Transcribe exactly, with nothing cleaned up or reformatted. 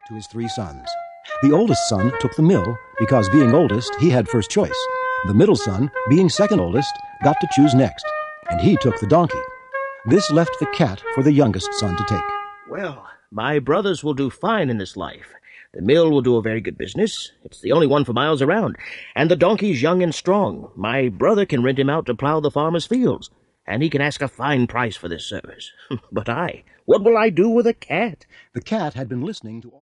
to his three sons. The oldest son took the mill because, being oldest, he had first choice. The middle son, being second oldest, got to choose next, and he took the donkey. This left the cat for the youngest son to take. Well, my brothers will do fine in this life. The mill will do a very good business. It's the only one for miles around. And the donkey's young and strong. My brother can rent him out to plow the farmer's fields, and he can ask a fine price for this service. But I, what will I do with a cat? The cat had been listening to